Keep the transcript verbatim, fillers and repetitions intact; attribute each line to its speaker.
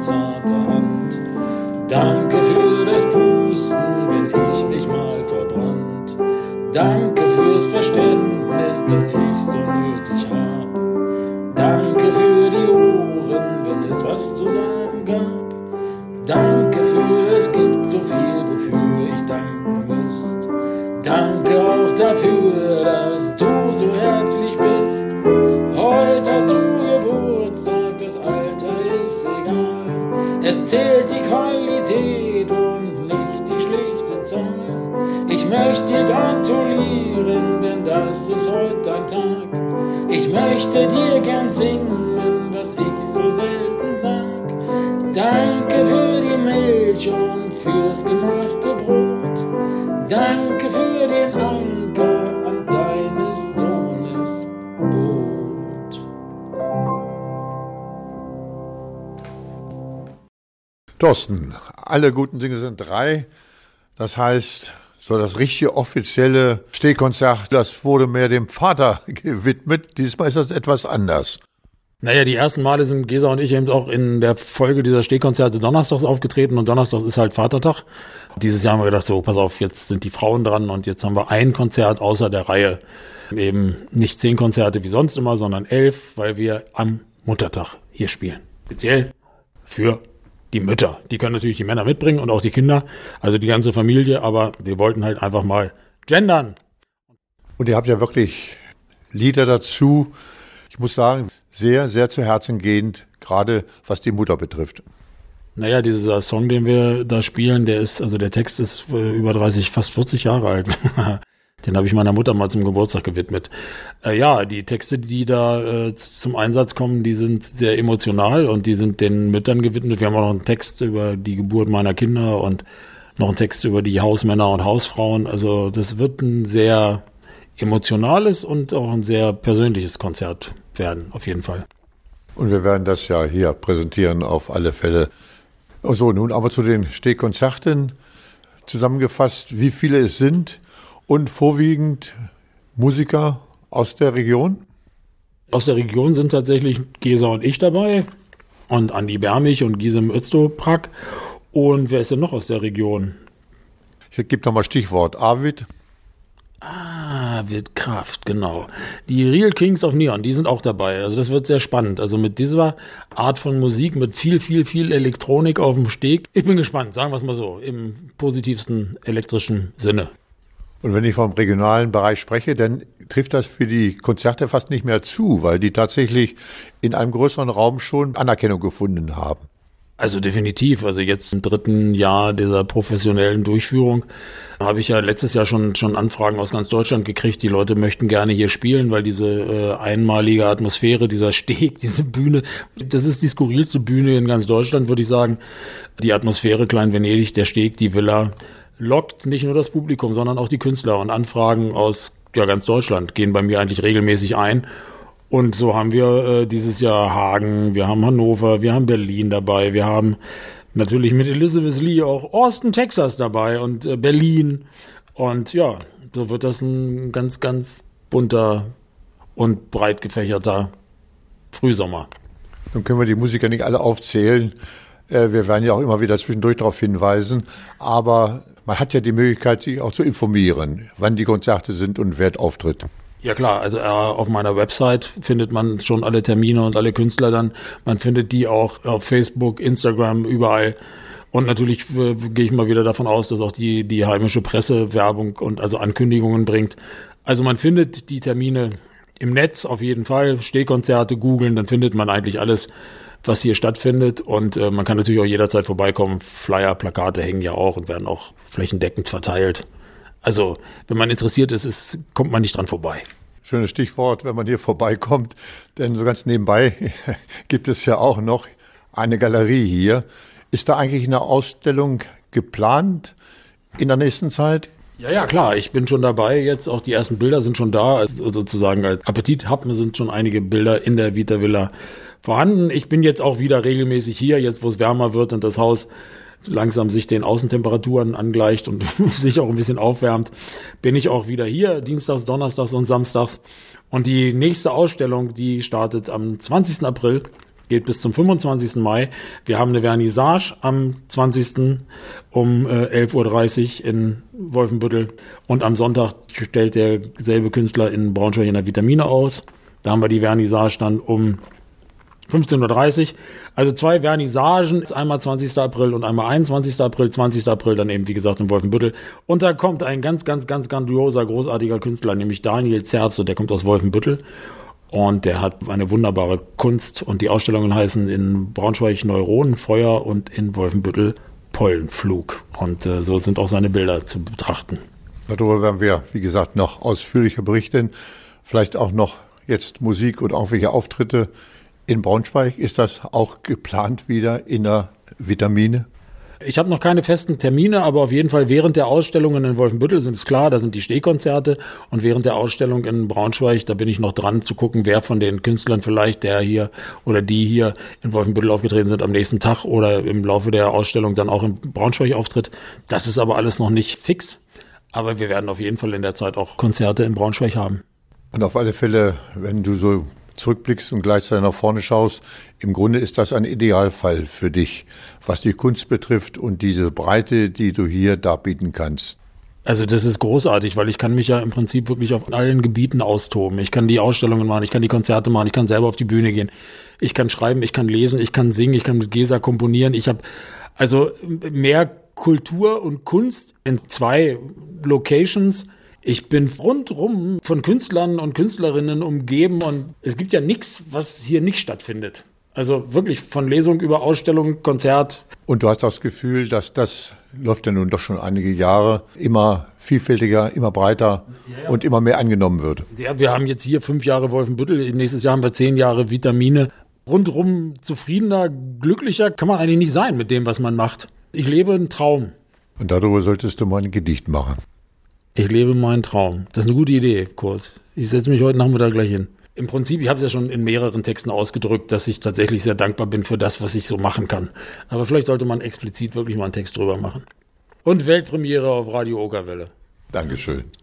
Speaker 1: zarte Hand. Danke für das Pusten, wenn ich mich mal verbrannt. Danke fürs Verständnis, das ich so nötig hab. Danke für die Ohren, wenn es was zu sagen gab. Danke für, es gibt so viel, wofür ich danken müsst. Danke auch dafür, dass du so herzlich bist. Heute hast du Geburtstag, das Alter ist egal. Es zählt die Qualität und nicht die schlichte Zahl. Ich möchte dir gratulieren, denn das ist heute ein Tag. Ich möchte dir gern singen, was ich so selten sag. Danke für die Milch und fürs gemachte Brot. Danke für den Anker an deines Sohnes Boot.
Speaker 2: Thorsten, alle guten Dinge sind drei. Das heißt, so das richtige offizielle Stehkonzert, das wurde mehr dem Vater gewidmet. Diesmal ist das etwas anders.
Speaker 3: Naja, die ersten Male sind Gesa und ich eben auch in der Folge dieser Stehkonzerte donnerstags aufgetreten und donnerstags ist halt Vatertag. Dieses Jahr haben wir gedacht, so, pass auf, jetzt sind die Frauen dran und jetzt haben wir ein Konzert außer der Reihe. Eben nicht zehn Konzerte wie sonst immer, sondern elf, weil wir am Muttertag hier spielen. Speziell für die Mütter. Die können natürlich die Männer mitbringen und auch die Kinder, also die ganze Familie, aber wir wollten halt einfach mal gendern.
Speaker 2: Und ihr habt ja wirklich Lieder dazu. Ich muss sagen, sehr, sehr zu Herzen gehend, gerade was die Mutter betrifft.
Speaker 3: Naja, dieser Song, den wir da spielen, der ist, also der Text ist über dreißig, fast vierzig Jahre alt. Den habe ich meiner Mutter mal zum Geburtstag gewidmet. Äh, ja, die Texte, die da äh, zum Einsatz kommen, die sind sehr emotional und die sind den Müttern gewidmet. Wir haben auch noch einen Text über die Geburt meiner Kinder und noch einen Text über die Hausmänner und Hausfrauen. Also das wird ein sehr emotionales und auch ein sehr persönliches Konzert werden, auf jeden Fall.
Speaker 2: Und wir werden das ja hier präsentieren auf alle Fälle. So, nun aber zu den Stehkonzerten zusammengefasst, wie viele es sind und vorwiegend Musiker aus der Region?
Speaker 3: Aus der Region sind tatsächlich Gesa und ich dabei und Andi Bermich und Gisem Öztoprak. Und wer ist denn noch aus der Region?
Speaker 2: Ich gebe noch mal Stichwort Arvid.
Speaker 3: Ah, wird Kraft, genau. Die Real Kings of Neon, die sind auch dabei. Also das wird sehr spannend. Also mit dieser Art von Musik, mit viel, viel, viel Elektronik auf dem Steg. Ich bin gespannt, sagen wir es mal so, im positivsten elektrischen Sinne.
Speaker 2: Und wenn ich vom regionalen Bereich spreche, dann trifft das für die Konzerte fast nicht mehr zu, weil die tatsächlich in einem größeren Raum schon Anerkennung gefunden haben.
Speaker 3: Also definitiv. Also jetzt im dritten Jahr dieser professionellen Durchführung habe ich ja letztes Jahr schon schon Anfragen aus ganz Deutschland gekriegt. Die Leute möchten gerne hier spielen, weil diese äh, einmalige Atmosphäre, dieser Steg, diese Bühne, das ist die skurrilste Bühne in ganz Deutschland, würde ich sagen. Die Atmosphäre Klein Venedig, der Steg, die Villa, lockt nicht nur das Publikum, sondern auch die Künstler. Und Anfragen aus ja, ganz Deutschland gehen bei mir eigentlich regelmäßig ein. Und so haben wir äh, dieses Jahr Hagen, wir haben Hannover, wir haben Berlin dabei, wir haben natürlich mit Elizabeth Lee auch Austin, Texas dabei und äh, Berlin. Und ja, so wird das ein ganz, ganz bunter und breit gefächerter Frühsommer.
Speaker 2: Nun können wir die Musiker nicht alle aufzählen. Äh, wir werden ja auch immer wieder zwischendurch darauf hinweisen. Aber man hat ja die Möglichkeit, sich auch zu informieren, wann die Konzerte sind und wer auftritt.
Speaker 3: Ja klar, also äh, auf meiner Website findet man schon alle Termine und alle Künstler dann. Man findet die auch auf Facebook, Instagram, überall. Und natürlich äh, gehe ich mal wieder davon aus, dass auch die die heimische Presse Werbung und also Ankündigungen bringt. Also man findet die Termine im Netz auf jeden Fall. Stehkonzerte googeln, dann findet man eigentlich alles, was hier stattfindet. Und äh, man kann natürlich auch jederzeit vorbeikommen. Flyer, Plakate hängen ja auch und werden auch flächendeckend verteilt. Also, wenn man interessiert ist, ist, kommt man nicht dran vorbei.
Speaker 2: Schönes Stichwort, wenn man hier vorbeikommt, denn so ganz nebenbei gibt es ja auch noch eine Galerie hier. Ist da eigentlich eine Ausstellung geplant in der nächsten Zeit?
Speaker 3: Ja, ja, klar, ich bin schon dabei jetzt, auch die ersten Bilder sind schon da, also sozusagen als Appetithappen sind schon einige Bilder in der Vita Villa vorhanden. Ich bin jetzt auch wieder regelmäßig hier, jetzt wo es wärmer wird und das Haus langsam sich den Außentemperaturen angleicht und sich auch ein bisschen aufwärmt, bin ich auch wieder hier, dienstags, donnerstags und samstags. Und die nächste Ausstellung, die startet am zwanzigsten April, Geht bis zum fünfundzwanzigsten Mai. Wir haben eine Vernissage am zwanzigsten um äh, elf Uhr dreißig in Wolfenbüttel. Und am Sonntag stellt derselbe Künstler in Braunschweig in der Vitamine aus. Da haben wir die Vernissage dann um fünfzehn Uhr dreißig. Also zwei Vernissagen, einmal zwanzigsten April und einmal einundzwanzigsten April. zwanzigsten April dann eben, wie gesagt, in Wolfenbüttel. Und da kommt ein ganz, ganz, ganz grandioser, großartiger Künstler, nämlich Daniel Zerbst, und der kommt aus Wolfenbüttel. Und der hat eine wunderbare Kunst, und die Ausstellungen heißen in Braunschweig Neuronenfeuer und in Wolfenbüttel Pollenflug. Und äh, so sind auch seine Bilder zu betrachten.
Speaker 2: Darüber werden wir, wie gesagt, noch ausführlicher berichten. Vielleicht auch noch jetzt Musik und auch welche Auftritte in Braunschweig. Ist das auch geplant wieder in der Vitamine?
Speaker 3: Ich habe noch keine festen Termine, aber auf jeden Fall während der Ausstellungen in Wolfenbüttel sind es klar, da sind die Stehkonzerte, und während der Ausstellung in Braunschweig, da bin ich noch dran zu gucken, wer von den Künstlern vielleicht, der hier oder die hier in Wolfenbüttel aufgetreten sind, am nächsten Tag oder im Laufe der Ausstellung dann auch in Braunschweig auftritt. Das ist aber alles noch nicht fix, aber wir werden auf jeden Fall in der Zeit auch Konzerte in Braunschweig haben.
Speaker 2: Und auf alle Fälle, wenn du so zurückblickst und gleichzeitig nach vorne schaust, im Grunde ist das ein Idealfall für dich, was die Kunst betrifft und diese Breite, die du hier darbieten kannst.
Speaker 3: Also das ist großartig, weil ich kann mich ja im Prinzip wirklich auf allen Gebieten austoben. Ich kann die Ausstellungen machen, ich kann die Konzerte machen, ich kann selber auf die Bühne gehen, ich kann schreiben, ich kann lesen, ich kann singen, ich kann mit Gesa komponieren. Ich habe also mehr Kultur und Kunst in zwei Locations. Ich bin rundrum von Künstlern und Künstlerinnen umgeben, und es gibt ja nichts, was hier nicht stattfindet. Also wirklich von Lesung über Ausstellung, Konzert.
Speaker 2: Und du hast das Gefühl, dass das läuft ja nun doch schon einige Jahre, immer vielfältiger, immer breiter ja, ja. und immer mehr angenommen wird.
Speaker 3: Ja, wir haben jetzt hier fünf Jahre Wolfenbüttel, nächstes Jahr haben wir zehn Jahre Vitamine. Rundrum zufriedener, glücklicher kann man eigentlich nicht sein mit dem, was man macht. Ich lebe einen Traum.
Speaker 2: Und darüber solltest du mal ein Gedicht machen.
Speaker 3: Ich lebe meinen Traum. Das ist eine gute Idee, Kurt. Ich setze mich heute Nachmittag gleich hin. Im Prinzip, ich habe es ja schon in mehreren Texten ausgedrückt, dass ich tatsächlich sehr dankbar bin für das, was ich so machen kann. Aber vielleicht sollte man explizit wirklich mal einen Text drüber machen. Und Weltpremiere auf Radio Okerwelle.
Speaker 2: Dankeschön.